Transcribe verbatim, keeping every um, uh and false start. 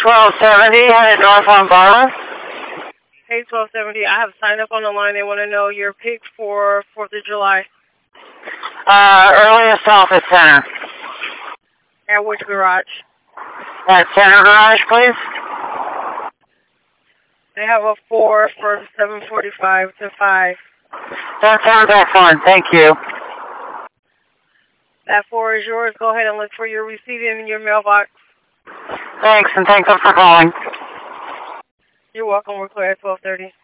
twelve seventy, headed north on Barlow. Hey, twelve seventy, I have signed up on the line. They want to know your pick for fourth of July. Uh, earliest office center. At which garage? At Center Garage, please. They have a four for seven forty-five to five. That sounds excellent. Thank you. That four is yours. Go ahead and look for your receipt in your mailbox. Thanks, and thanks for calling. You're welcome. We're clear at twelve thirty.